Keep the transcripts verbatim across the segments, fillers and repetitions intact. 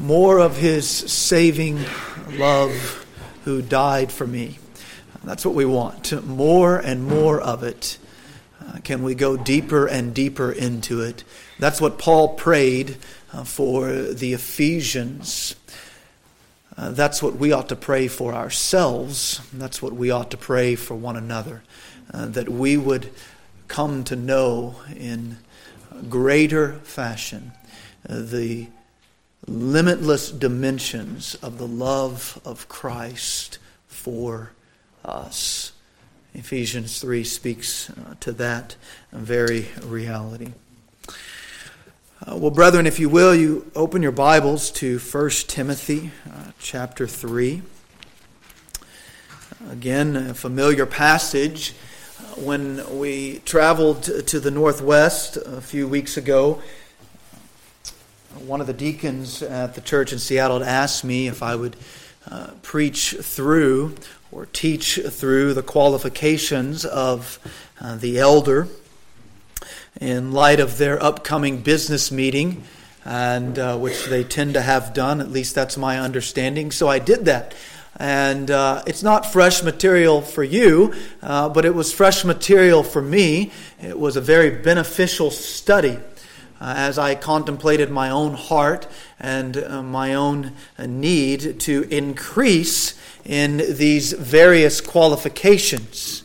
more of His saving love who died for me. That's what we want. More and more of it. Uh, can we go deeper and deeper into it? That's what Paul prayed uh, for the Ephesians. Uh, that's what we ought to pray for ourselves. That's what we ought to pray for one another. Uh, that we would come to know in greater fashion uh, the limitless dimensions of the love of Christ for us. Ephesians three speaks uh, to that very reality. Uh, well, brethren, if you will, you open your Bibles to First Timothy uh, chapter three. Again, a familiar passage. Uh, when we traveled to the Northwest a few weeks ago, one of the deacons at the church in Seattle had asked me if I would uh, preach through or teach through the qualifications of uh, the elder in light of their upcoming business meeting, and uh, which they tend to have done. At least that's my understanding. So I did that. And uh, it's not fresh material for you, uh, but it was fresh material for me. It was a very beneficial study uh, as I contemplated my own heart and uh, my own uh, need to increase in these various qualifications.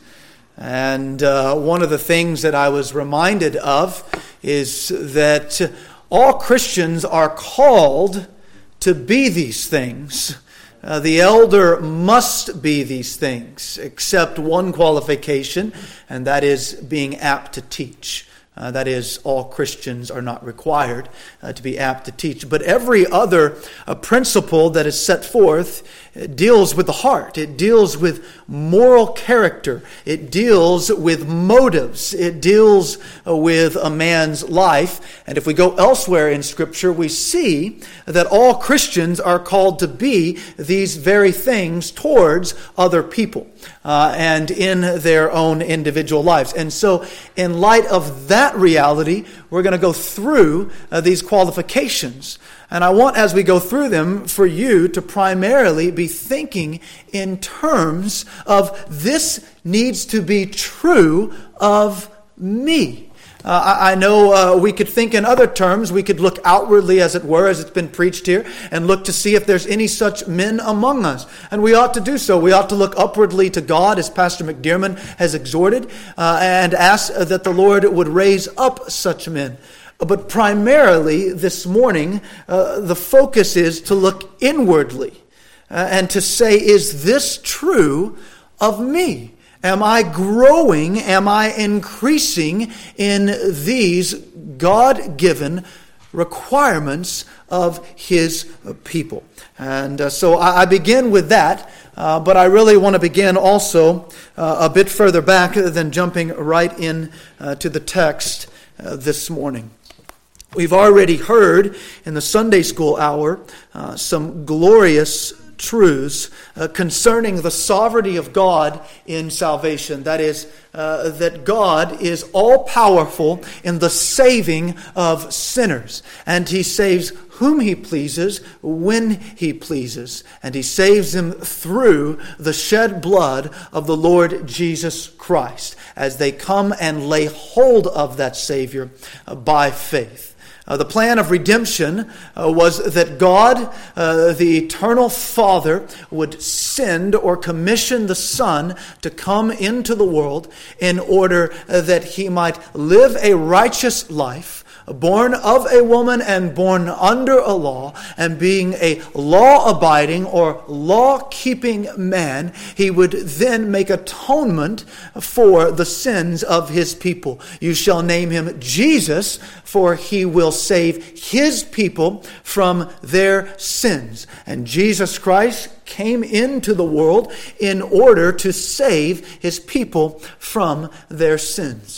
And uh, one of the things that I was reminded of is that all Christians are called to be these things. Uh, the elder must be these things, except one qualification, and that is being apt to teach. Uh, that is, all Christians are not required uh, to be apt to teach. But every other uh, principle that is set forth it deals with the heart. It deals with moral character. It deals with motives. It deals uh, with a man's life. And if we go elsewhere in Scripture, we see that all Christians are called to be these very things towards other people uh, and in their own individual lives. And so, in light of that reality, we're going to go through uh, these qualifications. And I want, as we go through them, for you to primarily be thinking in terms of this needs to be true of me. Uh, I, I know uh, we could think in other terms. We could look outwardly, as it were, as it's been preached here, and look to see if there's any such men among us. And we ought to do so. We ought to look upwardly to God, as Pastor McDearman has exhorted, uh, and ask that the Lord would raise up such men. But primarily this morning, uh, the focus is to look inwardly uh, and to say, is this true of me? Am I growing? Am I increasing in these God-given requirements of His people? And uh, so I, I begin with that, uh, but I really want to begin also uh, a bit further back than jumping right in uh, to the text uh, this morning. We've already heard in the Sunday school hour uh, some glorious truths uh, concerning the sovereignty of God in salvation. That is, uh, that God is all-powerful in the saving of sinners. And He saves whom He pleases, when He pleases. And He saves them through the shed blood of the Lord Jesus Christ as they come and lay hold of that Savior uh, by faith. Uh, the plan of redemption uh, was that God, uh, the eternal Father, would send or commission the Son to come into the world in order uh, that He might live a righteous life, born of a woman and born under a law, and being a law-abiding or law-keeping man, He would then make atonement for the sins of His people. You shall name Him Jesus, for He will save His people from their sins. And Jesus Christ came into the world in order to save His people from their sins.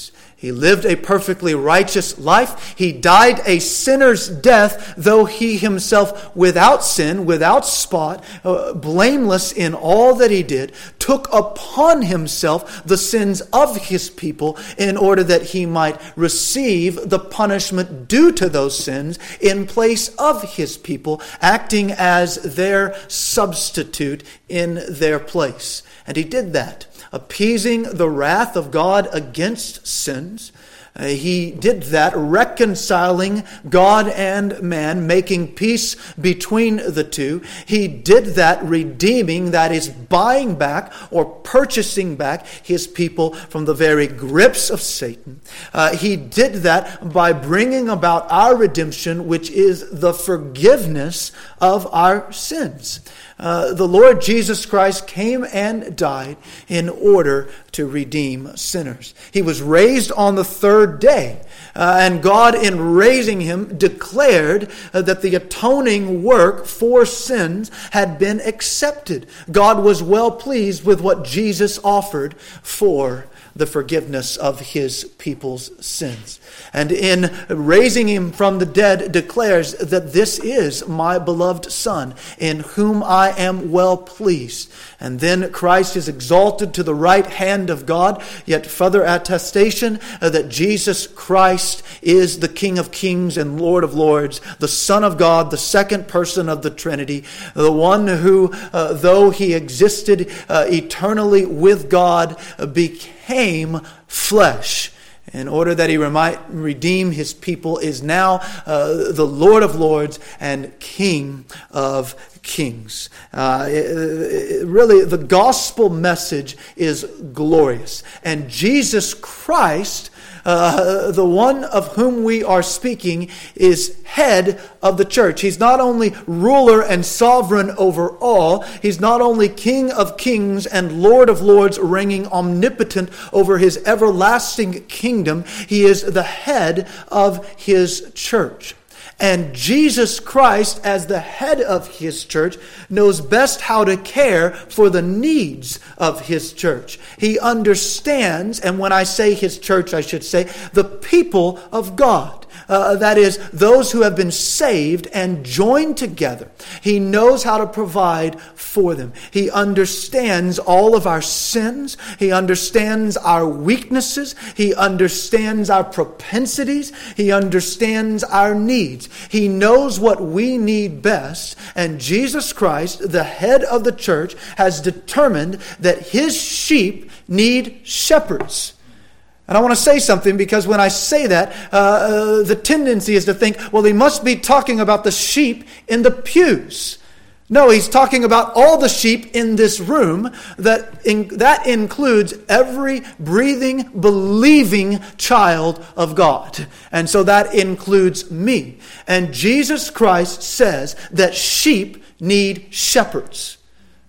He lived a perfectly righteous life. He died a sinner's death, though he himself without sin, without spot, uh, blameless in all that he did, took upon himself the sins of his people in order that he might receive the punishment due to those sins in place of his people, acting as their substitute in their place. And he did that, appeasing the wrath of God against sins. Uh, he did that, reconciling God and man, making peace between the two. He did that, redeeming, that is, buying back or purchasing back his people from the very grips of Satan. Uh, he did that by bringing about our redemption, which is the forgiveness of our sins. Uh, the Lord Jesus Christ came and died in order to redeem sinners. He was raised on the third day, uh, and God, in raising him, declared uh, that the atoning work for sins had been accepted. God was well pleased with what Jesus offered for the forgiveness of his people's sins. And in raising him from the dead, declares that this is my beloved Son, in whom I am well pleased. And then Christ is exalted to the right hand of God, yet further attestation that Jesus Christ is the King of kings and Lord of lords, the Son of God, the second person of the Trinity, the one who, uh, though he existed uh, eternally with God, uh, became flesh in order that he might redeem his people, is now uh, the Lord of lords and King of kings. Uh, it, it, really, the gospel message is glorious. And Jesus Christ, Uh, the one of whom we are speaking, is head of the church. He's not only ruler and sovereign over all. He's not only King of kings and Lord of lords, reigning omnipotent over his everlasting kingdom. He is the head of his church. And Jesus Christ, as the head of his church, knows best how to care for the needs of his church. He understands, and when I say his church, I should say the people of God. Uh, that is, those who have been saved and joined together. He knows how to provide for them. He understands all of our sins. He understands our weaknesses. He understands our propensities. He understands our needs. He knows what we need best. And Jesus Christ, the head of the church, has determined that his sheep need shepherds. And I want to say something, because when I say that, uh, uh, the tendency is to think, well, he must be talking about the sheep in the pews. No, he's talking about all the sheep in this room. That in, that includes every breathing, believing child of God. And so that includes me. And Jesus Christ says that sheep need shepherds.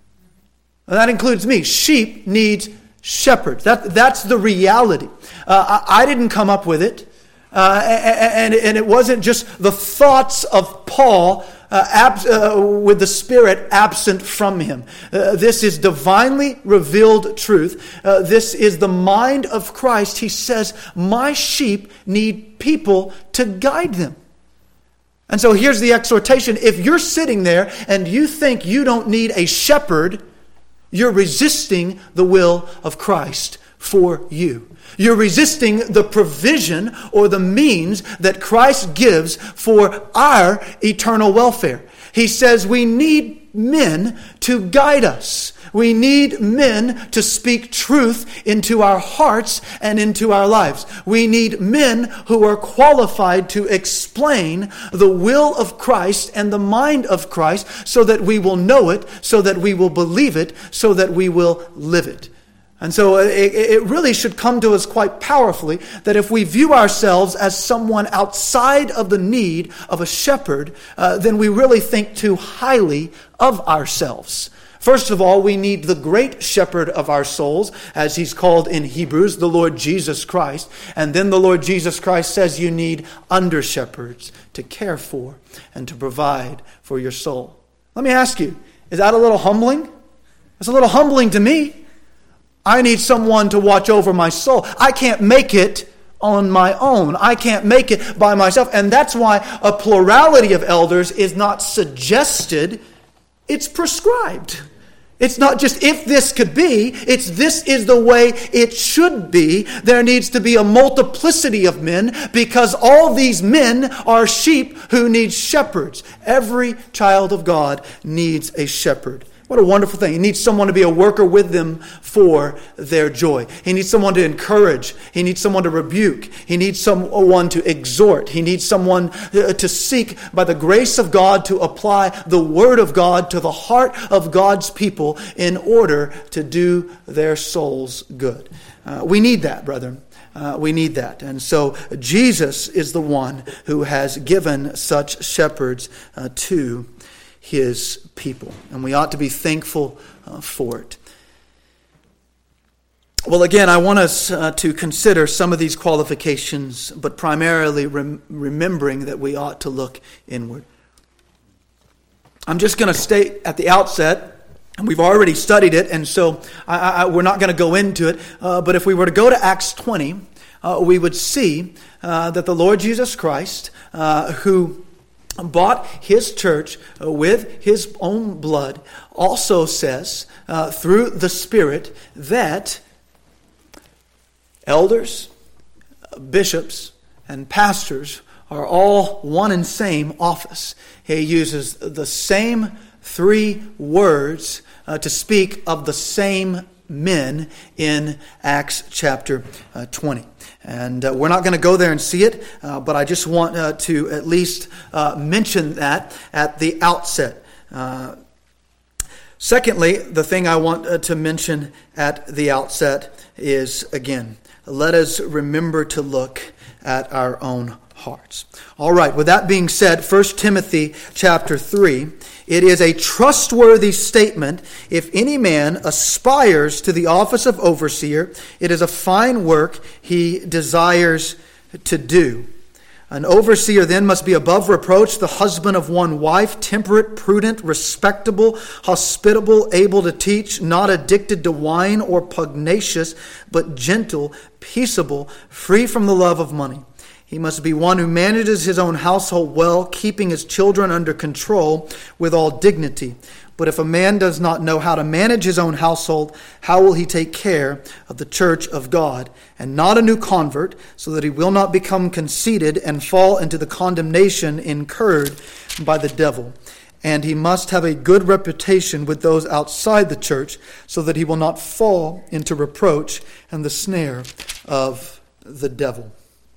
And that includes me. Sheep need shepherds. That, that's the reality. Uh, I, I didn't come up with it. Uh, and, and it wasn't just the thoughts of Paul uh, ab- uh, with the Spirit absent from him. Uh, this is divinely revealed truth. Uh, this is the mind of Christ. He says, my sheep need people to guide them. And so here's the exhortation. If you're sitting there and you think you don't need a shepherd, you're resisting the will of Christ for you. You're resisting the provision or the means that Christ gives for our eternal welfare. He says we need men to guide us. We need men to speak truth into our hearts and into our lives. We need men who are qualified to explain the will of Christ and the mind of Christ, so that we will know it, so that we will believe it, so that we will live it. And so it, it really should come to us quite powerfully that if we view ourselves as someone outside of the need of a shepherd, uh, then we really think too highly of ourselves. First of all, we need the great shepherd of our souls, as he's called in Hebrews, the Lord Jesus Christ. And then the Lord Jesus Christ says you need under-shepherds to care for and to provide for your soul. Let me ask you, is that a little humbling? It's a little humbling to me. I need someone to watch over my soul. I can't make it on my own. I can't make it by myself. And that's why a plurality of elders is not suggested, it's prescribed. It's not just if this could be, it's this is the way it should be. There needs to be a multiplicity of men because all these men are sheep who need shepherds. Every child of God needs a shepherd. What a wonderful thing. He needs someone to be a worker with them for their joy. He needs someone to encourage. He needs someone to rebuke. He needs someone to exhort. He needs someone to seek by the grace of God to apply the Word of God to the heart of God's people in order to do their souls good. Uh, we need that, brethren. Uh, we need that. And so Jesus is the one who has given such shepherds uh, to His people. And we ought to be thankful uh, for it. Well, again, I want us uh, to consider some of these qualifications, but primarily rem- remembering that we ought to look inward. I'm just going to state at the outset, and we've already studied it, and so I, I, we're not going to go into it, uh, but if we were to go to Acts twenty, uh, we would see uh, that the Lord Jesus Christ, uh, who bought His church with His own blood, also says uh, through the Spirit that elders, bishops, and pastors are all one and same office. He uses the same three words uh, to speak of the same men in Acts chapter uh, twenty. And uh, we're not going to go there and see it, uh, but I just want uh, to at least uh, mention that at the outset. Uh, secondly, the thing I want uh, to mention at the outset is, again, let us remember to look at our own hearts. All right, with that being said, First Timothy chapter three, it is a trustworthy statement. If any man aspires to the office of overseer, it is a fine work he desires to do. An overseer then must be above reproach, the husband of one wife, temperate, prudent, respectable, hospitable, able to teach, not addicted to wine or pugnacious, but gentle, peaceable, free from the love of money. He must be one who manages his own household well, keeping his children under control with all dignity. But if a man does not know how to manage his own household, how will he take care of the church of God? And not a new convert, so that he will not become conceited and fall into the condemnation incurred by the devil. And he must have a good reputation with those outside the church, so that he will not fall into reproach and the snare of the devil.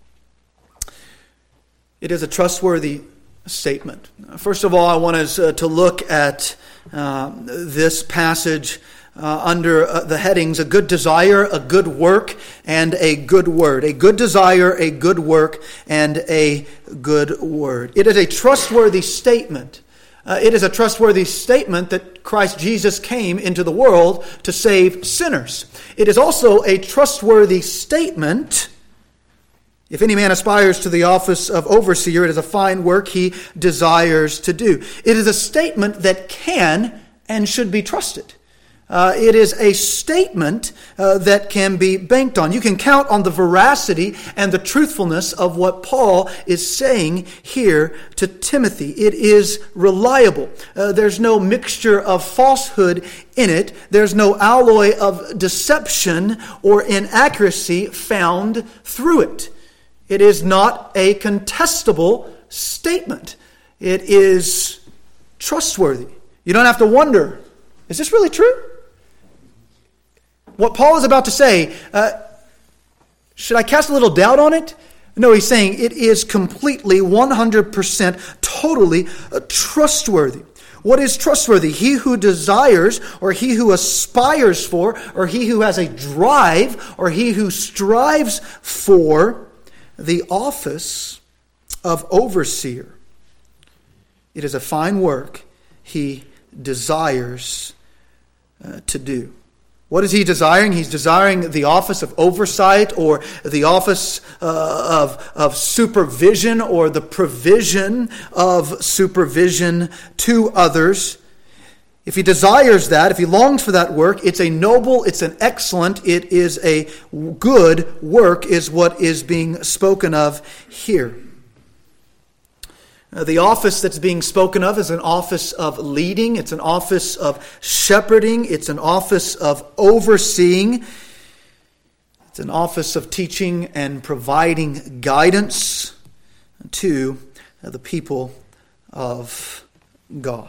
It is a trustworthy statement. First of all, I want us uh, to look at uh, this passage uh, under uh, the headings, a good desire, a good work, and a good word. A good desire, a good work, and a good word. It is a trustworthy statement. Uh, it is a trustworthy statement that Christ Jesus came into the world to save sinners. It is also a trustworthy statement. If any man aspires to the office of overseer, it is a fine work he desires to do. It is a statement that can and should be trusted. Uh, it is a statement uh, that can be banked on. You can count on the veracity and the truthfulness of what Paul is saying here to Timothy. It is reliable. Uh, there's no mixture of falsehood in it. There's no alloy of deception or inaccuracy found through it. It is not a contestable statement. It is trustworthy. You don't have to wonder, is this really true? What Paul is about to say, uh, should I cast a little doubt on it? No, he's saying it is completely, one hundred percent, totally uh, trustworthy. What is trustworthy? He who desires, or he who aspires for, or he who has a drive, or he who strives for the office of overseer. It is a fine work he desires uh, to do. What is he desiring? He's desiring the office of oversight, or the office uh, of, of supervision, or the provision of supervision to others. if he desires that, if he longs for that work, it's a noble, it's an excellent, it is a good work is what is being spoken of here. Uh, the office that's being spoken of is an office of leading. It's an office of shepherding. It's an office of overseeing. It's an office of teaching and providing guidance to the people of God.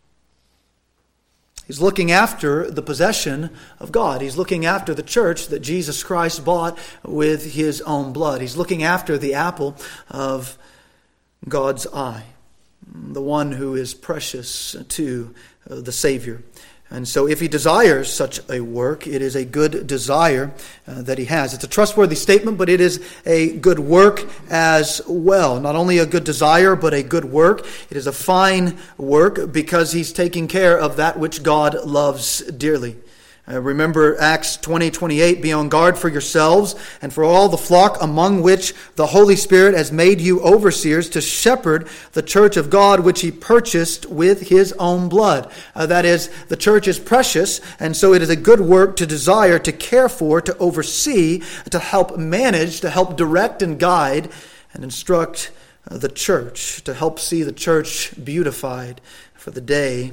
He's looking after the possession of God. He's looking after the church that Jesus Christ bought with his own blood. He's looking after the apple of God's eye, the one who is precious to the Savior. And so if he desires such a work, it is a good desire uh, that he has. It's a trustworthy statement, but it is a good work as well. Not only a good desire, but a good work. It is a fine work because he's taking care of that which God loves dearly. Uh, remember Acts twenty twenty-eight, be on guard for yourselves and for all the flock among which the Holy Spirit has made you overseers to shepherd the church of God which he purchased with his own blood. Uh, that is, the church is precious, and so it is a good work to desire, to care for, to oversee, to help manage, to help direct and guide and instruct uh, the church, to help see the church beautified for the day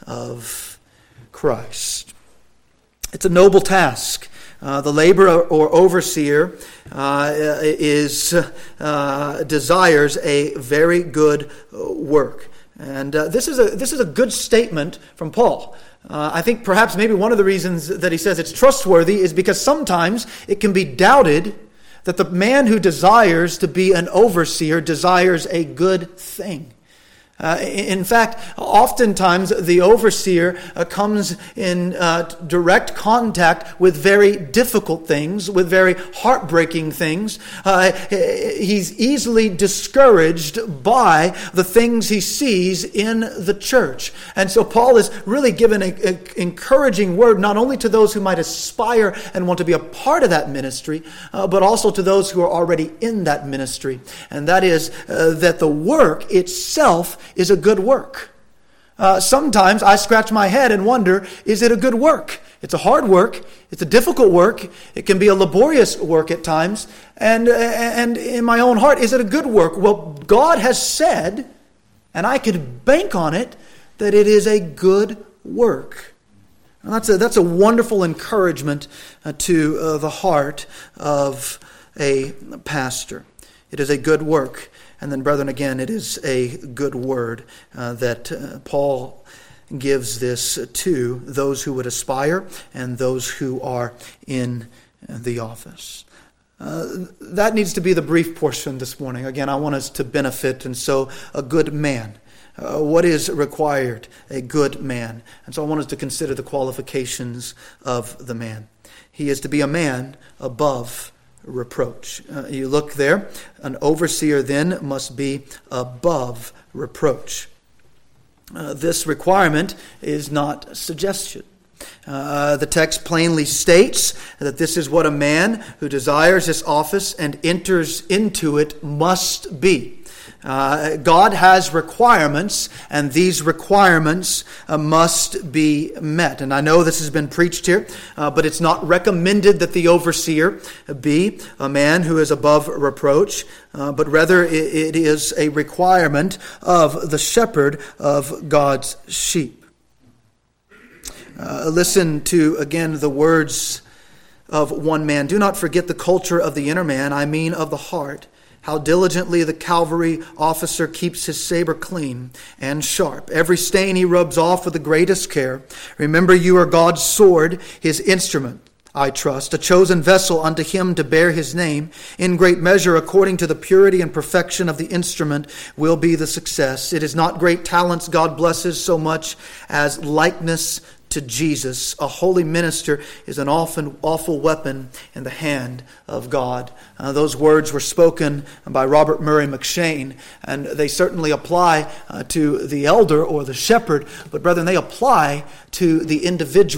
of Christ. It's a noble task. Uh, the laborer or overseer uh, is uh, desires a very good work, and uh, this is a this is a good statement from Paul. Uh, I think perhaps maybe one of the reasons that he says it's trustworthy is because sometimes it can be doubted that the man who desires to be an overseer desires a good thing. Uh, in fact, oftentimes the overseer uh, comes in uh, direct contact with very difficult things, with very heartbreaking things. Uh, he's easily discouraged by the things he sees in the church. And so Paul is really given an encouraging word not only to those who might aspire and want to be a part of that ministry, uh, but also to those who are already in that ministry. And that is uh, that the work itself is a good work. Uh, sometimes I scratch my head and wonder, is it a good work? It's a hard work. It's a difficult work. It can be a laborious work at times. And, and in my own heart, is it a good work? Well, God has said, and I could bank on it, that it is a good work. And that's a, that's a wonderful encouragement uh, to uh, the heart of a pastor. It is a good work. And then, brethren, again, it is a good word uh, that uh, Paul gives this to those who would aspire and those who are in the office. Uh, that needs to be the brief portion this morning. Again, I want us to benefit, and so a good man. Uh, what is required? A good man. And so I want us to consider the qualifications of the man. He is to be a man above reproach. Uh, you look there, an overseer then must be above reproach. Uh, this requirement is not suggestion. Uh, the text plainly states that this is what a man who desires this office and enters into it must be. Uh, God has requirements, and these requirements uh, must be met. And I know this has been preached here, uh, but it's not recommended that the overseer be a man who is above reproach, uh, but rather it, it is a requirement of the shepherd of God's sheep. Uh, listen to, again, the words of one man. Do not forget the culture of the inner man, I mean of the heart. How diligently the cavalry officer keeps his saber clean and sharp. Every stain he rubs off with the greatest care. Remember, you are God's sword, his instrument, I trust, a chosen vessel unto him to bear his name. In great measure, according to the purity and perfection of the instrument, will be the success. It is not great talents God blesses so much as likeness to Jesus. A holy minister is an often awful weapon in the hand of God. Uh, those words were spoken by Robert Murray McShane, and they certainly apply uh, to the elder or the shepherd, but brethren, they apply to the individual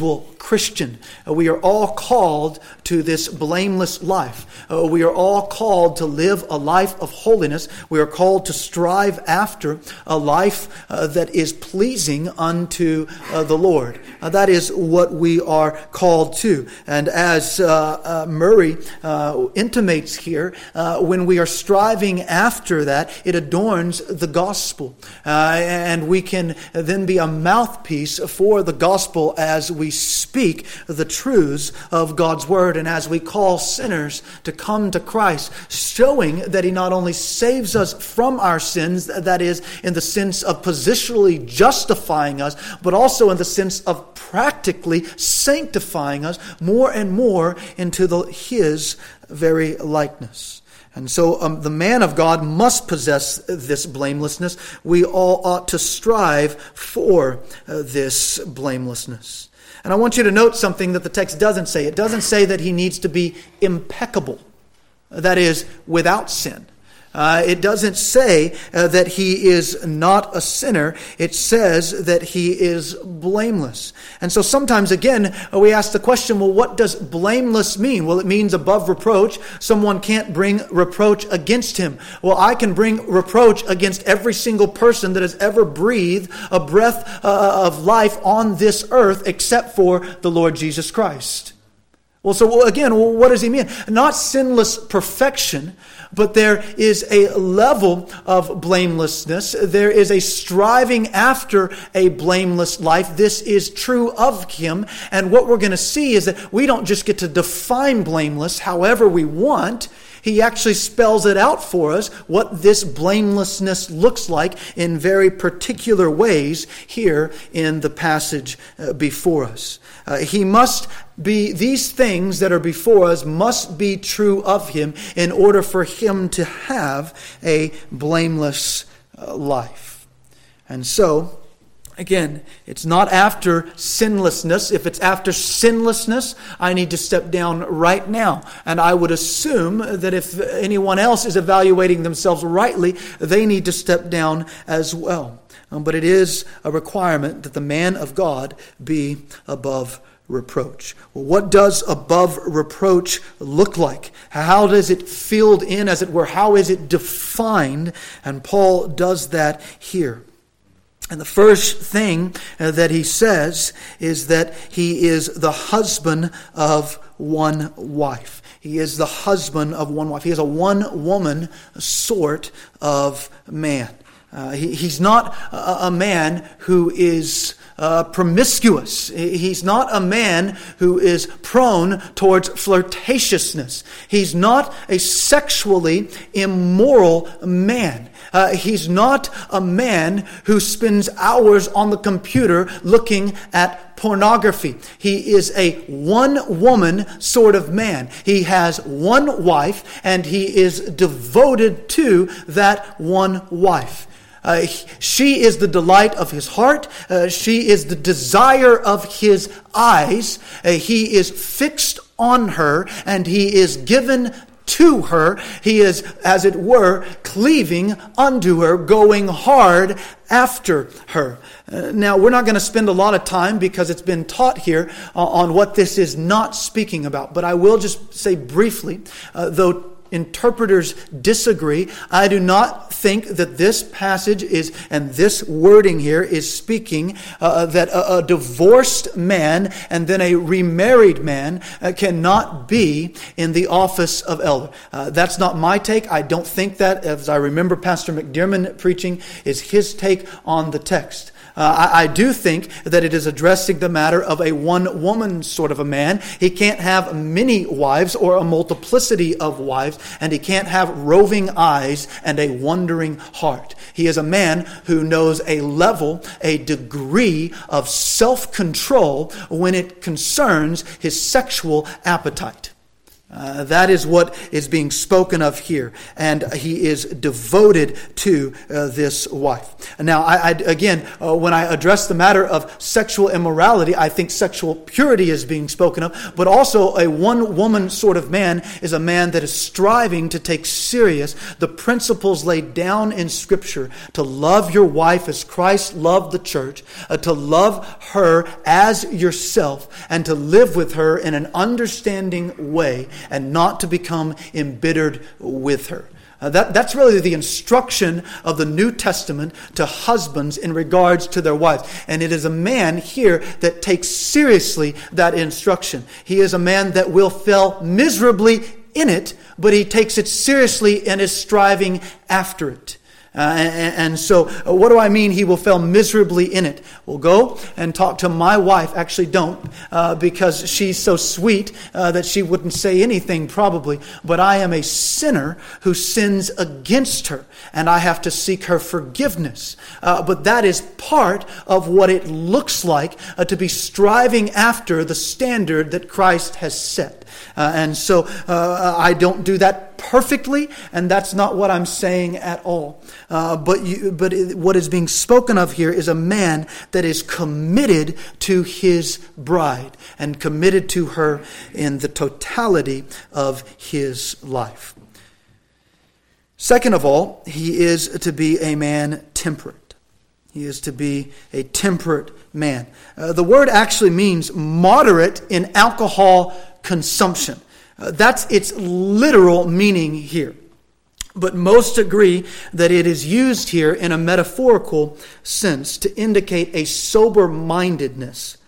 Christian. Uh, we are all called to this blameless life. Uh, we are all called to live a life of holiness. We are called to strive after a life uh, that is pleasing unto uh, the Lord. Uh, that is what we are called to. And as uh, uh, Murray uh, intimates here, uh, when we are striving after that, it adorns the gospel. Uh, and we can then be a mouthpiece for the gospel as we speak the truths of God's word and as we call sinners to come to Christ, showing that He not only saves us from our sins, that is, in the sense of positionally justifying us, but also in the sense of practically sanctifying us more and more into the, His very likeness. And so um, the man of God must possess this blamelessness. We all ought to strive for uh, this blamelessness. And I want you to note something that the text doesn't say. It doesn't say that he needs to be impeccable, that is, without sin. Uh, it doesn't say uh, that he is not a sinner. It says that he is blameless. And so sometimes, again, uh, we ask the question, well, what does blameless mean? Well, it means above reproach. Someone can't bring reproach against him. Well, I can bring reproach against every single person that has ever breathed a breath uh, of life on this earth except for the Lord Jesus Christ. Well, so again, what does he mean? Not sinless perfection, but there is a level of blamelessness. There is a striving after a blameless life. This is true of him. And what we're going to see is that we don't just get to define blameless however we want. He actually spells it out for us, what this blamelessness looks like in very particular ways here in the passage uh, before us. Uh, he must be, these things that are before us must be true of him in order for him to have a blameless uh, life. And so, again, it's not after sinlessness. If it's after sinlessness, I need to step down right now. And I would assume that if anyone else is evaluating themselves rightly, they need to step down as well. Um, but it is a requirement that the man of God be above reproach. Well, what does above reproach look like? How does it filled in, as it were? How is it defined? And Paul does that here. And the first thing uh, that he says is that he is the husband of one wife. He is the husband of one wife. He is a one-woman sort of man. Uh, he, he's not a, a man who is uh, promiscuous. He's not a man who is prone towards flirtatiousness. He's not a sexually immoral man. Uh, he's not a man who spends hours on the computer looking at pornography. He is a one-woman sort of man. He has one wife, and he is devoted to that one wife. Uh, she is the delight of his heart. Uh, she is the desire of his eyes. Uh, he is fixed on her, and he is given to her. He is, as it were, cleaving unto her, going hard after her. Uh, now, we're not going to spend a lot of time because it's been taught here uh, on what this is not speaking about. But I will just say briefly, uh, though interpreters disagree, I do not think that this passage is, and this wording here is speaking uh, that a, a divorced man and then a remarried man uh, cannot be in the office of elder. Uh, that's not my take. I don't think that, as I remember Pastor McDermott preaching, is his take on the text. Uh, I, I do think that it is addressing the matter of a one-woman sort of a man. He can't have many wives or a multiplicity of wives, and he can't have roving eyes and a wandering heart. He is a man who knows a level, a degree of self-control when it concerns his sexual appetite. Uh, that is what is being spoken of here. And he is devoted to uh, this wife. Now, I, I, again, uh, when I address the matter of sexual immorality, I think sexual purity is being spoken of. But also a one-woman sort of man is a man that is striving to take serious the principles laid down in Scripture to love your wife as Christ loved the church, uh, to love her as yourself, and to live with her in an understanding way, and not to become embittered with her. Uh, that, that's really the instruction of the New Testament to husbands in regards to their wives. And it is a man here that takes seriously that instruction. He is a man that will fail miserably in it, but he takes it seriously and is striving after it. Uh, and, and so, uh, what do I mean he will fail miserably in it? Well, go and talk to my wife. Actually, don't, uh, because she's so sweet uh, that she wouldn't say anything probably. But I am a sinner who sins against her, and I have to seek her forgiveness. Uh, but that is part of what it looks like uh, to be striving after the standard that Christ has set. Uh, and so uh, I don't do that perfectly, and that's not what I'm saying at all. Uh, but you, but it, what is being spoken of here is a man that is committed to his bride and committed to her in the totality of his life. Second of all, he is to be a man temperate. He is to be a temperate man. Uh, the word actually means moderate in alcohol consumption. Uh, that's its literal meaning here. But most agree that it is used here in a metaphorical sense to indicate a sober-mindedness,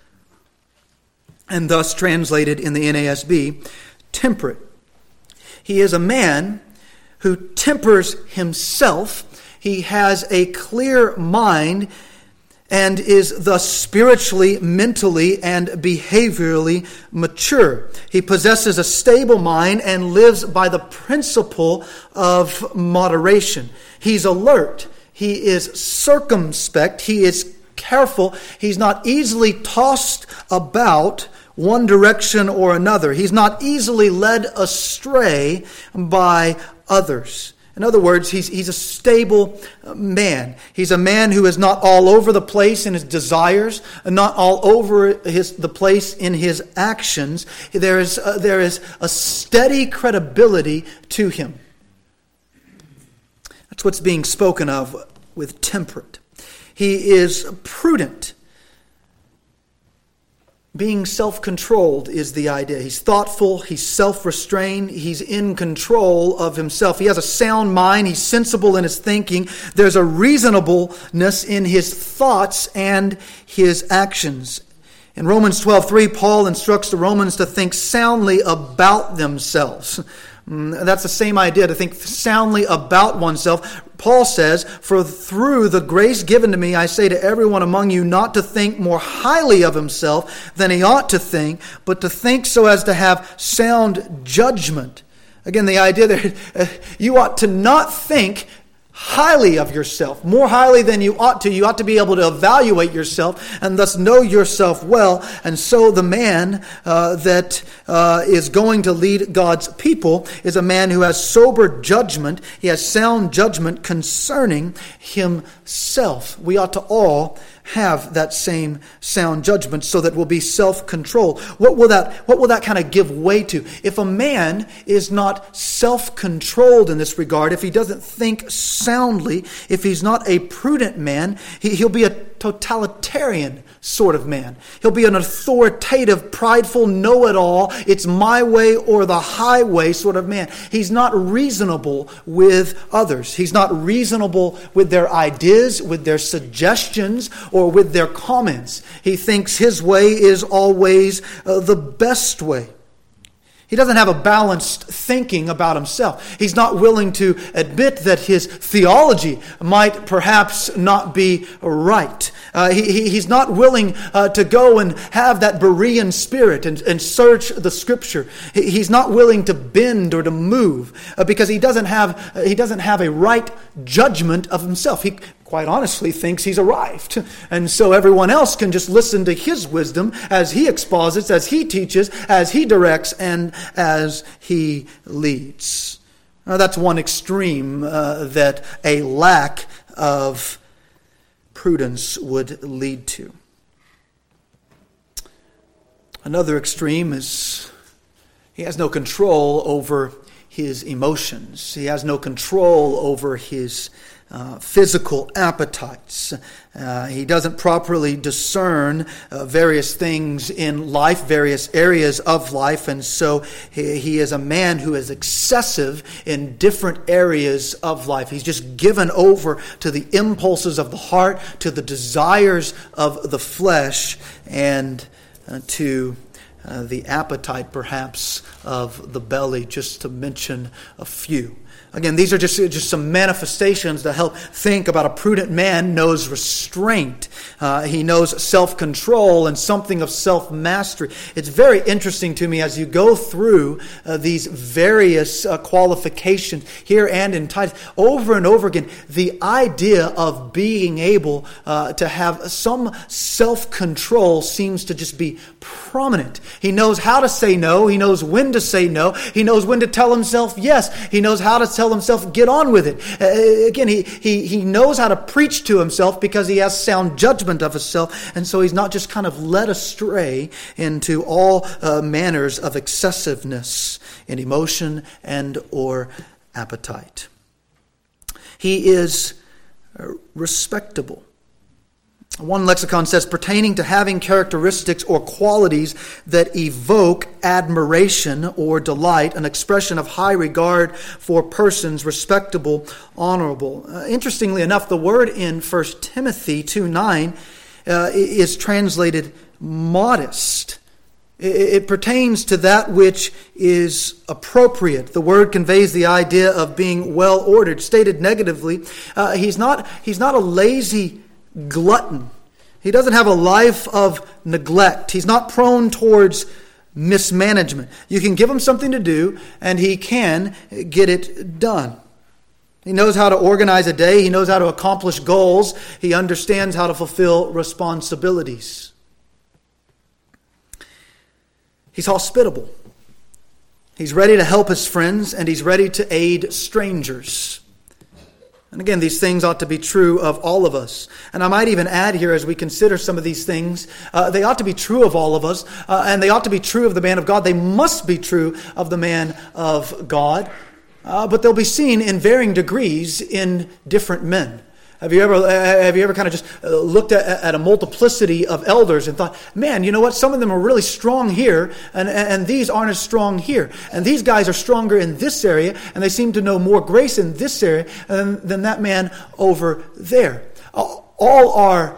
and thus translated in the N A S B, temperate. He is a man who tempers himself. He has a clear mind and is thus spiritually, mentally, and behaviorally mature. He possesses a stable mind and lives by the principle of moderation. He's alert. He is circumspect. He is careful. He's not easily tossed about one direction or another. He's not easily led astray by others. In other words, he's, he's a stable man. He's a man who is not all over the place in his desires, and not all over his, the place in his actions. There is, uh, there is a steady credibility to him. That's what's being spoken of with temperate. He is prudent. Being self-controlled is the idea. He's thoughtful, he's self-restrained, he's in control of himself. He has a sound mind, he's sensible in his thinking. There's a reasonableness in his thoughts and his actions. In Romans twelve three, Paul instructs the Romans to think soundly about themselves. That's the same idea, to think soundly about oneself. Paul says, "For through the grace given to me, I say to everyone among you not to think more highly of himself than he ought to think, but to think so as to have sound judgment." Again, the idea that uh, you ought to not think highly of yourself, more highly than you ought to. You ought to be able to evaluate yourself and thus know yourself well. And so the man uh, that uh, is going to lead God's people is a man who has sober judgment. He has sound judgment concerning himself. We ought to all have that same sound judgment so that we'll be self-controlled. What will that, what will that kind of give way to? If a man is not self-controlled in this regard, if he doesn't think soundly, if he's not a prudent man, he, he'll be a totalitarian sort of man. He'll be an authoritative, prideful, know-it-all, it's my way or the highway sort of man. He's not reasonable with others. He's not reasonable with their ideas, with their suggestions, or with their comments. He thinks his way is always uh, the best way. He doesn't have a balanced thinking about himself. He's not willing to admit that his theology might perhaps not be right. Uh, he, he, he's not willing uh, to go and have that Berean spirit and, and search the Scripture. He, he's not willing to bend or to move uh, because he doesn't have uh, he doesn't have a right judgment of himself. He quite honestly thinks he's arrived. And so everyone else can just listen to his wisdom as he exposits, as he teaches, as he directs, and as he leads. Now, that's one extreme uh, that a lack of prudence would lead to. Another extreme is he has no control over his emotions. He has no control over his uh, physical appetites. Uh, he doesn't properly discern uh, various things in life, various areas of life, and so he, he is a man who is excessive in different areas of life. He's just given over to the impulses of the heart, to the desires of the flesh, and uh, to Uh, the appetite, perhaps, of the belly, just to mention a few. Again, these are just, just some manifestations to help think about a prudent man knows restraint. Uh, he knows self-control and something of self-mastery. It's very interesting to me as you go through uh, these various uh, qualifications here and in Titus, over and over again, the idea of being able uh, to have some self-control seems to just be prominent. He knows how to say no. He knows when to say no. He knows when to tell himself yes. He knows how to tell himself, get on with it. Uh, again, he, he, he knows how to preach to himself because he has sound judgment of himself. And so he's not just kind of led astray into all uh, manners of excessiveness in emotion and or appetite. He is respectable. One lexicon says, pertaining to having characteristics or qualities that evoke admiration or delight, an expression of high regard for persons, respectable, honorable. Uh, interestingly enough, the word in First Timothy two nine uh, is translated modest. It, it pertains to that which is appropriate. The word conveys the idea of being well ordered. Stated negatively, uh, he's not he's not a lazy glutton. He doesn't have a life of neglect. He's not prone towards mismanagement. You can give him something to do, and he can get it done. He knows how to organize a day. He knows how to accomplish goals. He understands how to fulfill responsibilities. He's hospitable. He's ready to help his friends, and he's ready to aid strangers. And again, these things ought to be true of all of us. And I might even add here, as we consider some of these things, uh, they ought to be true of all of us, uh, and they ought to be true of the man of God. They must be true of the man of God, uh, but they'll be seen in varying degrees in different men. Have you ever have you ever kind of just looked at, at a multiplicity of elders and thought, man, you know what? Some of them are really strong here, and, and these aren't as strong here. And these guys are stronger in this area, and they seem to know more grace in this area than, than that man over there. All are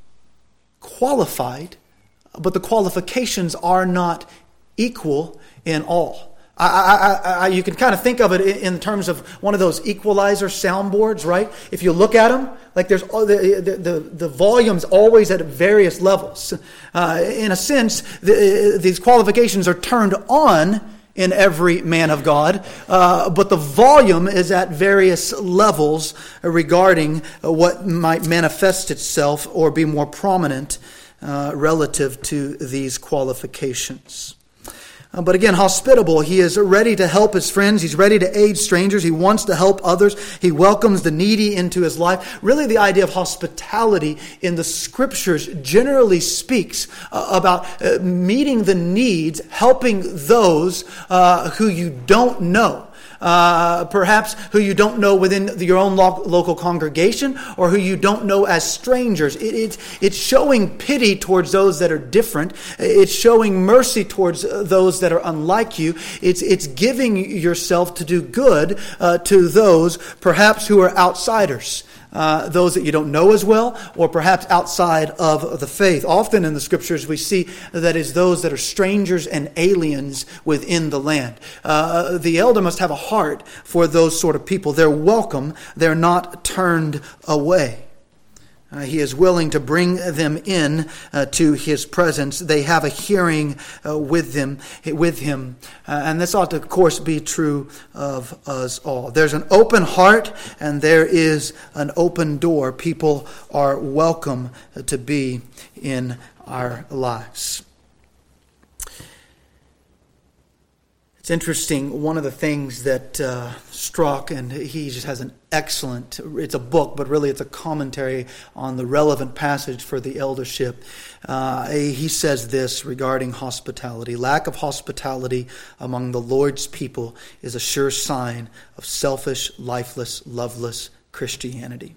qualified, but the qualifications are not equal in all. I, I, I, you can kind of think of it in terms of one of those equalizer soundboards, right? If you look at them, like there's the the, the, the volume's always at various levels. Uh, in a sense, the, these qualifications are turned on in every man of God, uh, but the volume is at various levels regarding what might manifest itself or be more prominent uh, relative to these qualifications. Uh, but again, hospitable. He is ready to help his friends. He's ready to aid strangers. He wants to help others. He welcomes the needy into his life. Really, the idea of hospitality in the Scriptures generally speaks uh, about uh, meeting the needs, helping those uh, who you don't know. Uh, perhaps who you don't know within your own lo- local congregation, or who you don't know as strangers. It, it, it's showing pity towards those that are different. It's showing mercy towards those that are unlike you. It's, it's giving yourself to do good uh, to those perhaps who are outsiders. Uh, those that you don't know as well, or perhaps outside of the faith. Often in the Scriptures we see that is those that are strangers and aliens within the land. Uh, the elder must have a heart for those sort of people. They're welcome. They're not turned away. Uh, he is willing to bring them in uh, to his presence. They have a hearing uh, with them, with him. Uh, and this ought to, of course, be true of us all. There's an open heart and there is an open door. People are welcome to be in our lives. It's interesting, one of the things that uh, Strauch, and he just has an excellent, it's a book, but really it's a commentary on the relevant passage for the eldership. Uh, he says this regarding hospitality. Lack of hospitality among the Lord's people is a sure sign of selfish, lifeless, loveless Christianity.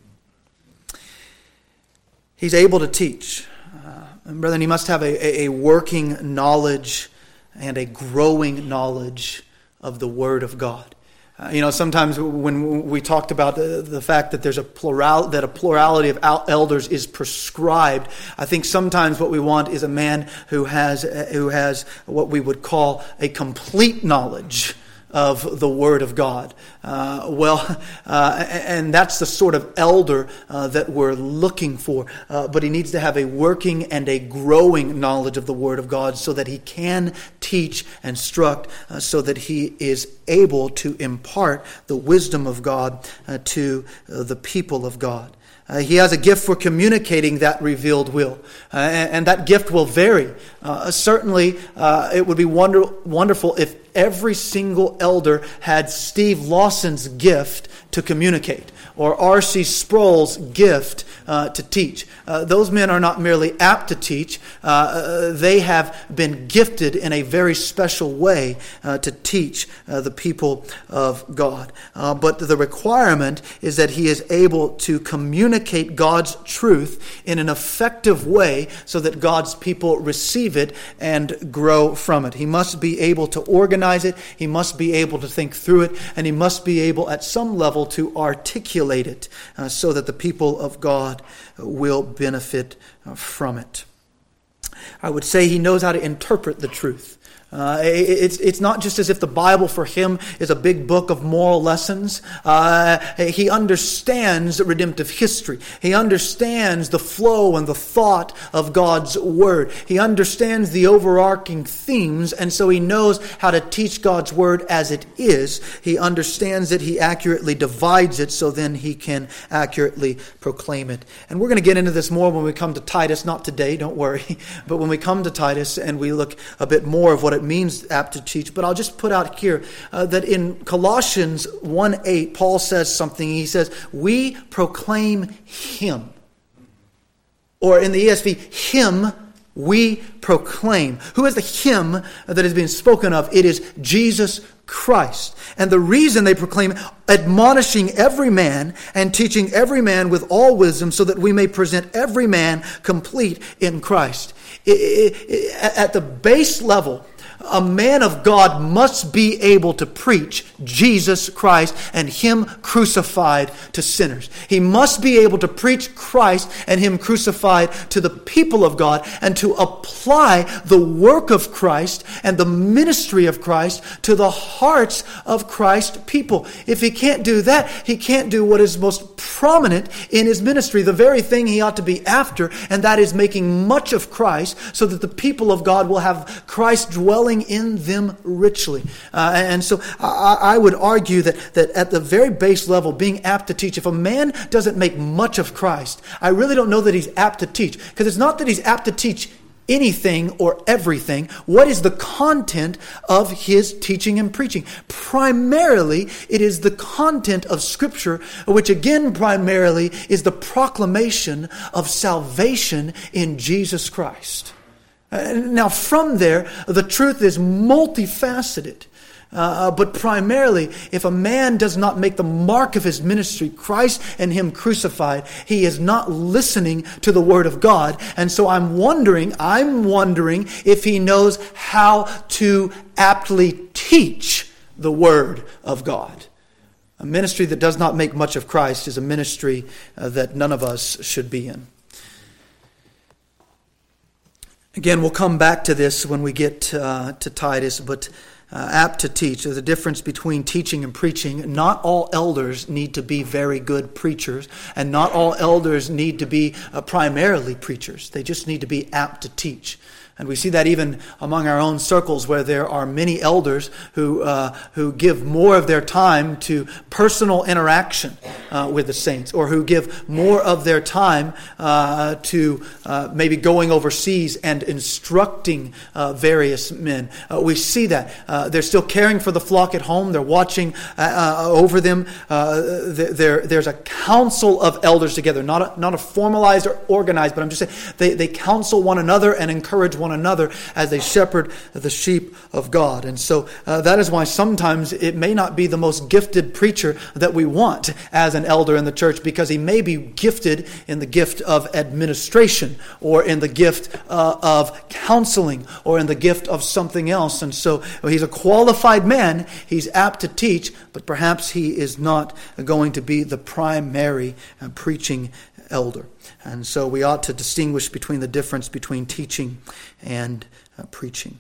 He's able to teach. Uh, and brethren, he must have a, a working knowledge and a growing knowledge of the Word of God. Uh, you know, sometimes when we talked about the, the fact that there's a plural that a plurality of elders is prescribed, I think sometimes what we want is a man who has who has what we would call a complete knowledge of the Word of God. Uh, well, uh, and that's the sort of elder uh, that we're looking for. Uh, but he needs to have a working and a growing knowledge of the Word of God so that he can teach and instruct, uh, so that he is able to impart the wisdom of God uh, to uh, the people of God. Uh, he has a gift for communicating that revealed will. Uh, and, and that gift will vary. Uh, certainly, uh, it would be wonder, wonderful if every single elder had Steve Lawson's gift to communicate, or R C Sproul's gift uh, to teach. Uh, those men are not merely apt to teach. Uh, they have been gifted in a very special way uh, to teach uh, the people of God. Uh, but the requirement is that he is able to communicate God's truth in an effective way so that God's people receive it and grow from it. He must be able to organize it. He must be able to think through it. And he must be able at some level to articulate it uh, so that the people of God will benefit uh, from it. I would say he knows how to interpret the truth. Uh, it's it's not just as if the Bible for him is a big book of moral lessons. Uh, he understands redemptive history. He understands the flow and the thought of God's Word. He understands the overarching themes, and so he knows how to teach God's Word as it is. He understands it. He accurately divides it, so then he can accurately proclaim it. And we're going to get into this more when we come to Titus. Not today, don't worry. But when we come to Titus and we look a bit more of what it means apt to teach. But I'll just put out here uh, that in Colossians one eight, Paul says something. He says, we proclaim him. Or in the E S V, him we proclaim. Who is the him that is being spoken of? It is Jesus Christ. And the reason they proclaim, admonishing every man and teaching every man with all wisdom, so that we may present every man complete in Christ. It, it, it, at the base level, a man of God must be able to preach Jesus Christ and Him crucified to sinners. He must be able to preach Christ and Him crucified to the people of God and to apply the work of Christ and the ministry of Christ to the hearts of Christ's people. If he can't do that, he can't do what is most prominent in his ministry, the very thing he ought to be after, and that is making much of Christ so that the people of God will have Christ dwelling in them richly. Uh, and so I, I would argue that, that at the very base level, being apt to teach, if a man doesn't make much of Christ, I really don't know that he's apt to teach. Because it's not that he's apt to teach anything or everything. What is the content of his teaching and preaching? Primarily, it is the content of Scripture, which again primarily is the proclamation of salvation in Jesus Christ. Now, from there, the truth is multifaceted. Uh, but primarily, if a man does not make the mark of his ministry, Christ and Him crucified, he is not listening to the Word of God. And so I'm wondering, I'm wondering if he knows how to aptly teach the Word of God. A ministry that does not make much of Christ is a ministry uh, that none of us should be in. Again, we'll come back to this when we get uh, to Titus, but Uh, apt to teach. There's a difference between teaching and preaching. Not all elders need to be very good preachers, and not all elders need to be uh, primarily preachers. They just need to be apt to teach. And we see that even among our own circles, where there are many elders who uh, who give more of their time to personal interaction uh, with the saints, or who give more of their time uh, to uh, maybe going overseas and instructing uh, various men. Uh, we see that. Uh, they're still caring for the flock at home. They're watching uh, uh, over them. Uh, there, there's a council of elders together, not a, not a formalized or organized, but I'm just saying they, they counsel one another and encourage one another as they shepherd the sheep of God. And so uh, that is why sometimes it may not be the most gifted preacher that we want as an elder in the church, because he may be gifted in the gift of administration, or in the gift uh, of counseling, or in the gift of something else. And so he's a qualified man, he's apt to teach, but perhaps he is not going to be the primary uh, preaching elder. And so we ought to distinguish between the difference between teaching and uh, preaching.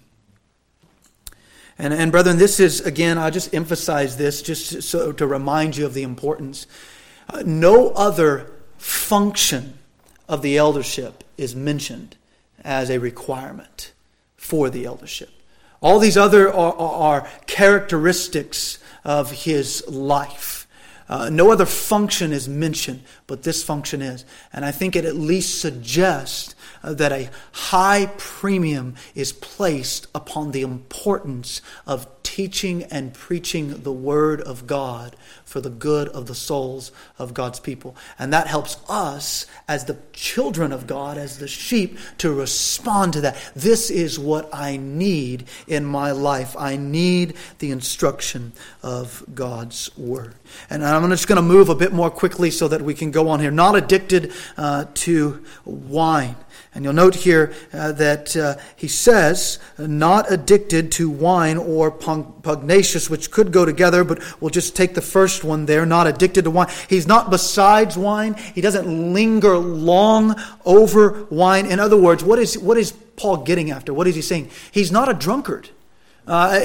And, and brethren, this is, again, I'll just emphasize this just so to remind you of the importance. Uh, no other function of the eldership is mentioned as a requirement for the eldership. All these other are, are characteristics of his life. Uh, no other function is mentioned, but this function is. And I think it at least suggests uh, that a high premium is placed upon the importance of teaching and preaching the Word of God for the good of the souls of God's people. And that helps us as the children of God, as the sheep, to respond to that. This is what I need in my life. I need the instruction of God's Word. And I'm just going to move a bit more quickly so that we can go on here. Not addicted uh, to wine. And you'll note here uh, that uh, he says, not addicted to wine or pugnacious, which could go together, but we'll just take the first one there, not addicted to wine. He's not besides wine. He doesn't linger long over wine. In other words, what is, what is Paul getting after? What is he saying? He's not a drunkard. Uh,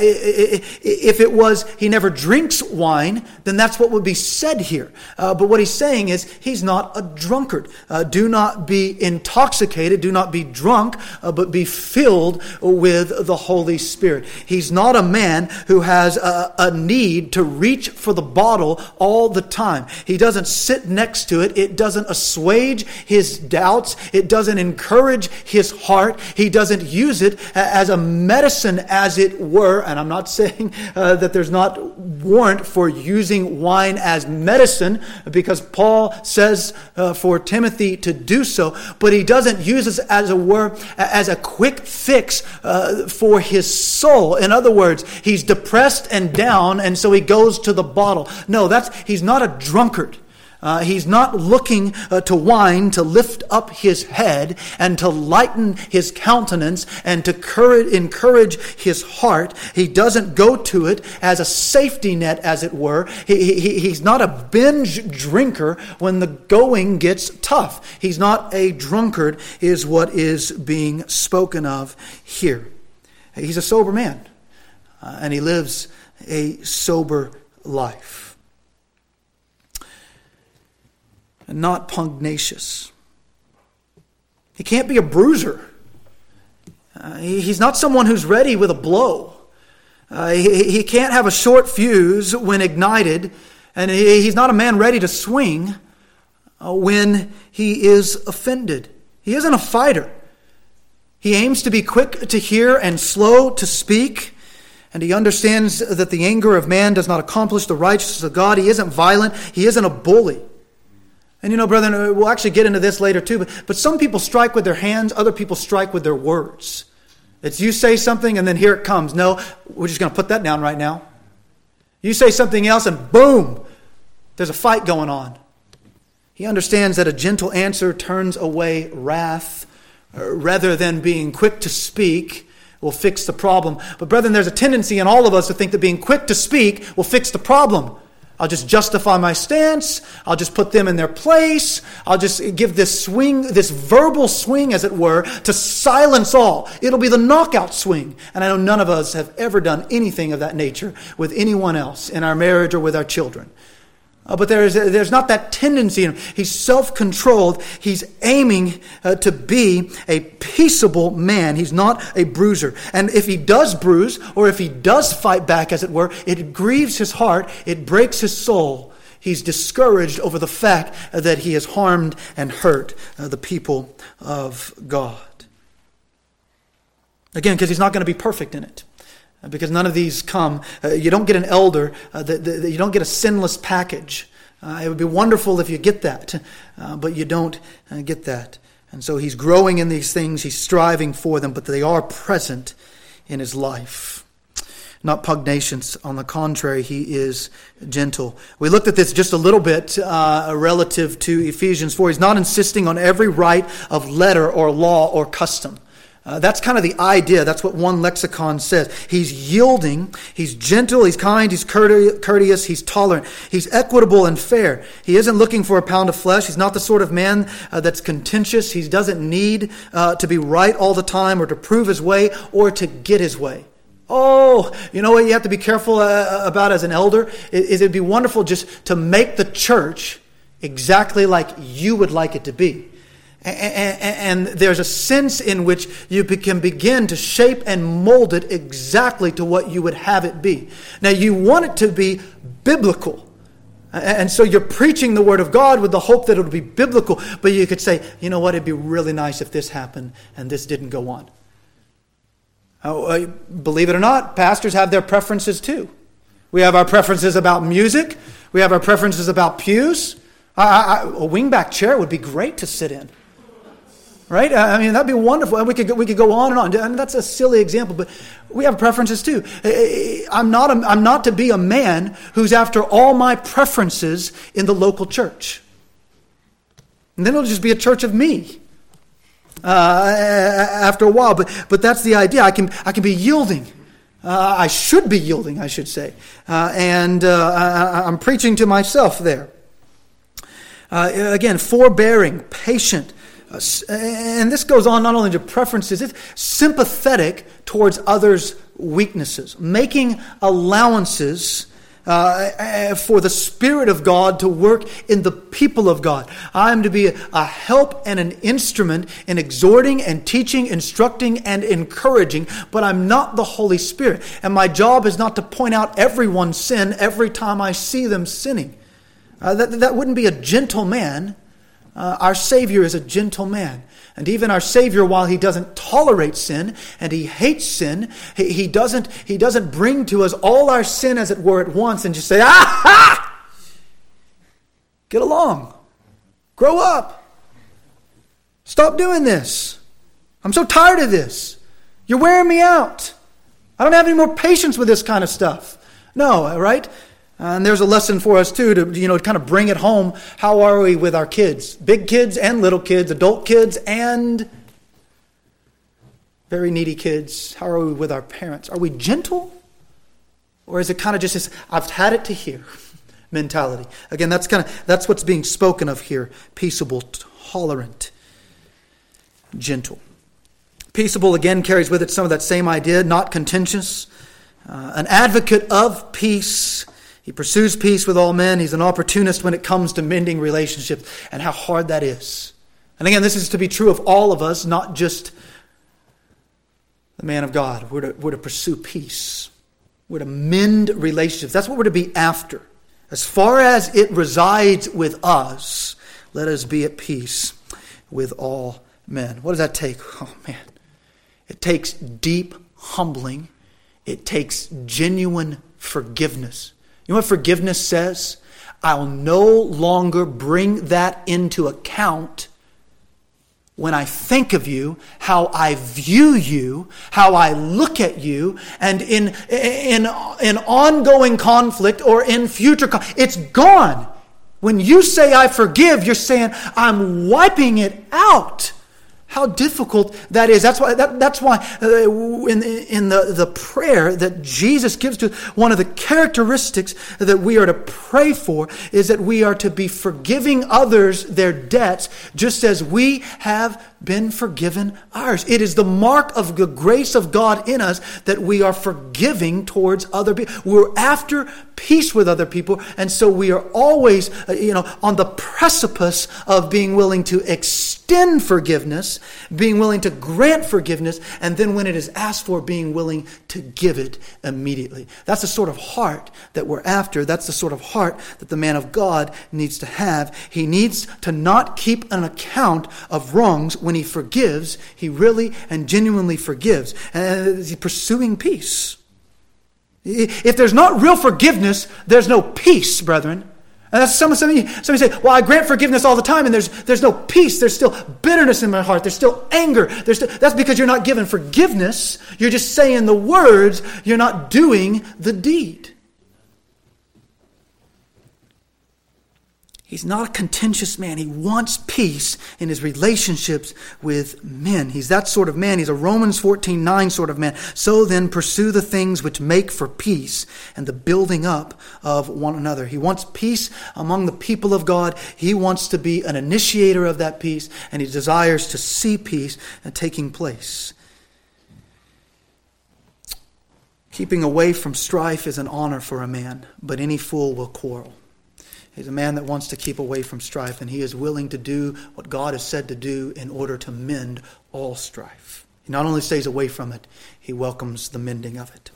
if it was he never drinks wine, then that's what would be said here. Uh, but what he's saying is he's not a drunkard. Uh, do not be intoxicated, do not be drunk, uh, but be filled with the Holy Spirit. He's not a man who has a, a need to reach for the bottle all the time. He doesn't sit next to it. It doesn't assuage his doubts. It doesn't encourage his heart. He doesn't use it as a medicine, as it were, and I'm not saying uh, that there's not warrant for using wine as medicine, because Paul says uh, for Timothy to do so, but he doesn't use it as a were as a quick fix uh, for his soul. In other words, he's depressed and down, and so he goes to the bottle. No, that's he's not a drunkard. Uh, he's not looking uh, to wine to lift up his head and to lighten his countenance and to courage, encourage his heart. He doesn't go to it as a safety net, as it were. He, he, he's not a binge drinker when the going gets tough. He's not a drunkard, is what is being spoken of here. He's a sober man, uh, and he lives a sober life. And not pugnacious. He can't be a bruiser. Uh, he, he's not someone who's ready with a blow. Uh, he, he can't have a short fuse when ignited, and he, he's not a man ready to swing uh, when he is offended. He isn't a fighter. He aims to be quick to hear and slow to speak, and he understands that the anger of man does not accomplish the righteousness of God. He isn't violent. He isn't a bully. And you know, brethren, we'll actually get into this later too, but, but some people strike with their hands, other people strike with their words. It's you say something and then here it comes. No, we're just going to put that down right now. You say something else and boom, there's a fight going on. He understands that a gentle answer turns away wrath rather than being quick to speak will fix the problem. But brethren, there's a tendency in all of us to think that being quick to speak will fix the problem. I'll just justify my stance. I'll just put them in their place. I'll just give this swing, this verbal swing, as it were, to silence all. It'll be the knockout swing. And I know none of us have ever done anything of that nature with anyone else in our marriage or with our children. Uh, but there's there's not that tendency in him. He's self-controlled. He's aiming uh, to be a peaceable man. He's not a bruiser. And if he does bruise, or if he does fight back, as it were, it grieves his heart. It breaks his soul. He's discouraged over the fact that he has harmed and hurt uh, the people of God. Again, because he's not going to be perfect in it. Because none of these come. Uh, you don't get an elder. Uh, the, the, you don't get a sinless package. Uh, it would be wonderful if you get that. Uh, but you don't uh, get that. And so he's growing in these things. He's striving for them. But they are present in his life. Not pugnacious. On the contrary, he is gentle. We looked at this just a little bit uh, relative to Ephesians four. He's not insisting on every right of letter or law or custom. Uh, that's kind of the idea. That's what one lexicon says. He's yielding. He's gentle. He's kind. He's courteous. He's tolerant. He's equitable and fair. He isn't looking for a pound of flesh. He's not the sort of man uh, that's contentious. He doesn't need uh, to be right all the time or to prove his way or to get his way. Oh, you know what you have to be careful uh, about as an elder? Is, is it'd be wonderful just to make the church exactly like you would like it to be. And there's a sense in which you can begin to shape and mold it exactly to what you would have it be. Now, you want it to be biblical. And so you're preaching the Word of God with the hope that it'll be biblical. But you could say, you know what, it'd be really nice if this happened and this didn't go on. Oh, believe it or not, pastors have their preferences too. We have our preferences about music. We have our preferences about pews. I, I, a wingback chair would be great to sit in. Right? I mean, that'd be wonderful. And we could go, we could go on and on. And that's a silly example, but we have preferences too. I'm not a, I'm not to be a man who's after all my preferences in the local church. And then it'll just be a church of me uh, after a while. But but that's the idea. I can I can be yielding. Uh, I should be yielding, I should say. Uh, and uh, I, I'm preaching to myself there. Uh, again, forbearing, patient. Uh, and this goes on not only to preferences, it's sympathetic towards others' weaknesses, making allowances uh, for the Spirit of God to work in the people of God. I am to be a help and an instrument in exhorting and teaching, instructing and encouraging, but I'm not the Holy Spirit. And my job is not to point out everyone's sin every time I see them sinning. Uh, that, that wouldn't be a gentle man. Uh, our Savior is a gentle man. And even our Savior, while he doesn't tolerate sin and he hates sin, he, he doesn't he doesn't bring to us all our sin, as it were, at once and just say, "Ah-ha! Get along. Grow up. Stop doing this. I'm so tired of this. You're wearing me out. I don't have any more patience with this kind of stuff." No, right? And there's a lesson for us too to, you know, kind of bring it home. How are we with our kids? Big kids and little kids, adult kids and very needy kids. How are we with our parents? Are we gentle? Or is it kind of just this, I've had it to here mentality? Again, that's kind of, that's what's being spoken of here. Peaceable, tolerant, gentle. Peaceable, again, carries with it some of that same idea, not contentious. Uh, an advocate of peace. He pursues peace with all men. He's an opportunist when it comes to mending relationships, and how hard that is. And again, this is to be true of all of us, not just the man of God. We're to, we're to pursue peace. We're to mend relationships. That's what we're to be after. As far as it resides with us, let us be at peace with all men. What does that take? Oh, man. It takes deep humbling. It takes genuine forgiveness. You know what forgiveness says? I'll no longer bring that into account when I think of you, how I view you, how I look at you, and in in in ongoing conflict or in future conflict. It's gone. When you say I forgive, you're saying I'm wiping it out. how difficult that is. That's why, that, that's why uh, in, in the, the prayer that Jesus gives to one of the characteristics that we are to pray for is that we are to be forgiving others their debts just as we have been forgiven ours. It is the mark of the grace of God in us that we are forgiving towards other people. We're after peace with other people, and so we are always, uh, you know, on the precipice of being willing to extend forgiveness, being willing to grant forgiveness, and then when it is asked for, being willing to give it immediately. That's the sort of heart that we're after. That's the sort of heart that the man of God needs to have. He needs to not keep an account of wrongs. When he forgives, he really and genuinely forgives. And he's pursuing peace. If there's not real forgiveness, there's no peace, brethren. And that's some, somebody, somebody say, well, I grant forgiveness all the time, and there's there's no peace. There's still bitterness in my heart. There's still anger. There's still, that's because you're not given forgiveness. You're just saying the words. You're not doing the deed. He's not a contentious man. He wants peace in his relationships with men. He's that sort of man. He's a Romans fourteen nine sort of man. So then pursue the things which make for peace and the building up of one another. He wants peace among the people of God. He wants to be an initiator of that peace, and he desires to see peace taking place. Keeping away from strife is an honor for a man, but any fool will quarrel. He's a man that wants to keep away from strife, and he is willing to do what God has said to do in order to mend all strife. He not only stays away from it, he welcomes the mending of it.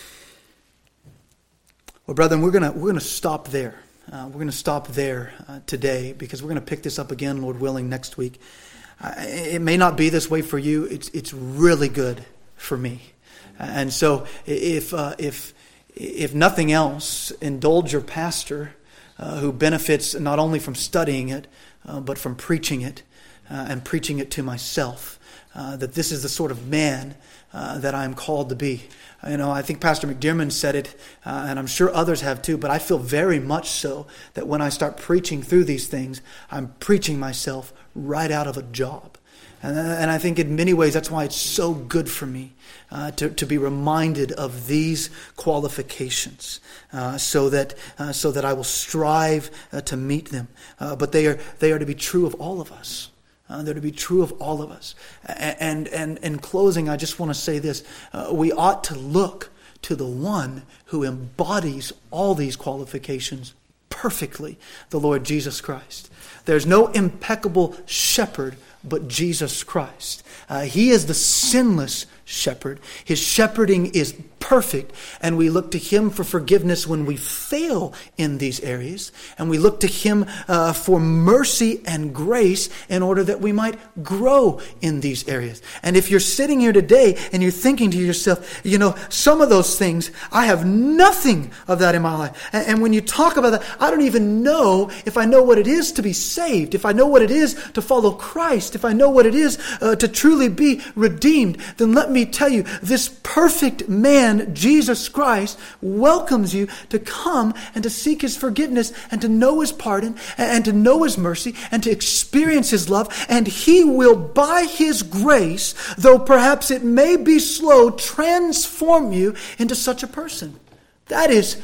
Well, brethren, we're going we're gonna stop there. Uh, we're going to stop there uh, today because we're going to pick this up again, Lord willing, next week. Uh, it may not be this way for you. It's it's really good for me. And so if uh, if if nothing else, indulge your pastor Uh, who benefits not only from studying it, uh, but from preaching it uh, and preaching it to myself. Uh, that this is the sort of man uh, that I'm called to be. You know, I think Pastor McDermott said it, uh, and I'm sure others have too, but I feel very much so that when I start preaching through these things, I'm preaching myself right out of a job. And, and I think in many ways that's why it's so good for me uh, to, to be reminded of these qualifications uh, so that uh, so that I will strive uh, to meet them. Uh, but they are they are to be true of all of us. Uh, they're to be true of all of us. And and, and in closing, I just want to say this. Uh, we ought to look to the one who embodies all these qualifications perfectly, the Lord Jesus Christ. There's no impeccable shepherd but Jesus Christ. Uh, he is the sinless shepherd. His shepherding is perfect, and we look to him for forgiveness when we fail in these areas, and we look to him uh, for mercy and grace in order that we might grow in these areas. And if you're sitting here today and you're thinking to yourself, you know, some of those things, I have nothing of that in my life. And, and when you talk about that, I don't even know if I know what it is to be saved, if I know what it is to follow Christ, if I know what it is uh, to truly be redeemed, then let me tell you, this perfect man, Jesus Christ, welcomes you to come and to seek his forgiveness and to know his pardon and, and to know his mercy and to experience his love. And he will, by his grace, though perhaps it may be slow, transform you into such a person. That is,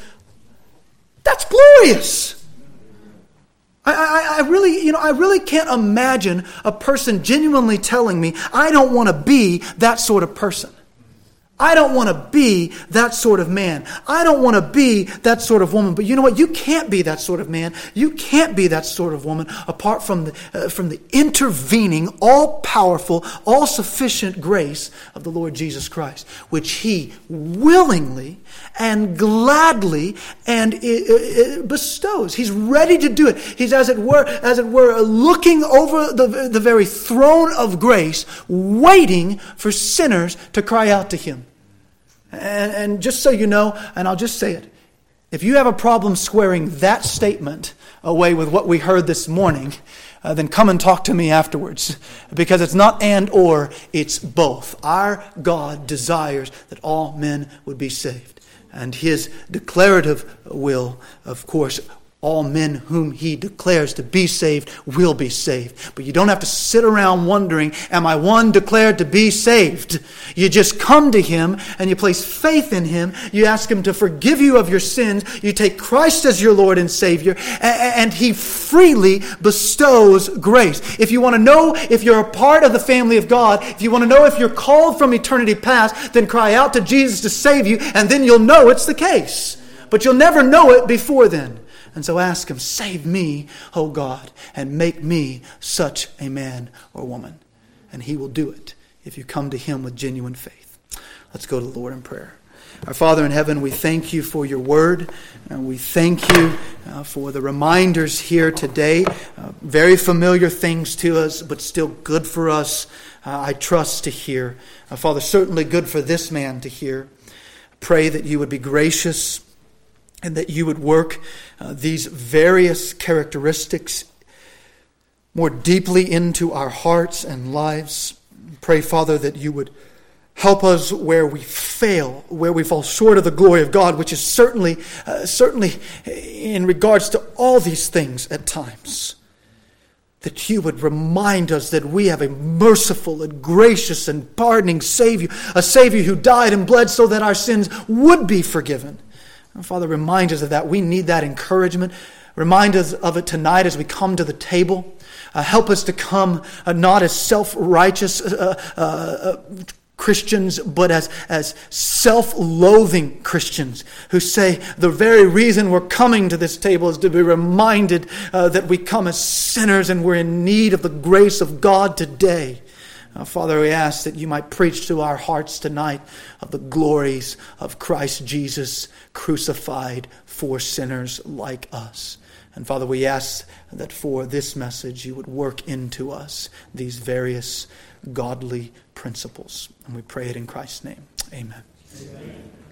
that's glorious. I, I, I really, you know, I really can't imagine a person genuinely telling me, I don't want to be that sort of person. I don't want to be that sort of man. I don't want to be that sort of woman. But you know what? You can't be that sort of man. You can't be that sort of woman apart from the, uh, from the intervening, all-powerful, all-sufficient grace of the Lord Jesus Christ, which he willingly and gladly and uh, uh, bestows. He's ready to do it. He's, as it were, as it were, looking over the, the very throne of grace, waiting for sinners to cry out to him. And, and just so you know, and I'll just say it, if you have a problem squaring that statement away with what we heard this morning, uh, then come and talk to me afterwards. Because it's not and or, it's both. Our God desires that all men would be saved. And his declarative will, of course, all men whom he declares to be saved will be saved. But you don't have to sit around wondering, am I one declared to be saved? You just come to him and you place faith in him. You ask him to forgive you of your sins. You take Christ as your Lord and Savior, and he freely bestows grace. If you want to know if you're a part of the family of God, if you want to know if you're called from eternity past, then cry out to Jesus to save you, and then you'll know it's the case. But you'll never know it before then. And so ask him, save me, O God, and make me such a man or woman. And he will do it if you come to him with genuine faith. Let's go to the Lord in prayer. Our Father in heaven, we thank you for your word. And we thank you uh, for the reminders here today. Uh, very familiar things to us, but still good for us, uh, I trust, to hear. Uh, Father, certainly good for this man to hear. Pray that you would be gracious and that you would work uh, these various characteristics more deeply into our hearts and lives. Pray, Father, that you would help us where we fail, where we fall short of the glory of God, which is certainly, uh, certainly in regards to all these things at times. That you would remind us that we have a merciful and gracious and pardoning Savior, a Savior who died and bled so that our sins would be forgiven. Father, remind us of that. We need that encouragement. Remind us of it tonight as we come to the table. Uh, help us to come uh, not as self-righteous uh, uh, uh, Christians, but as, as self-loathing Christians who say the very reason we're coming to this table is to be reminded uh, that we come as sinners and we're in need of the grace of God today. Uh, Father, we ask that you might preach to our hearts tonight of the glories of Christ Jesus crucified for sinners like us. And Father, we ask that for this message you would work into us these various godly principles. And we pray it in Christ's name. Amen. Amen.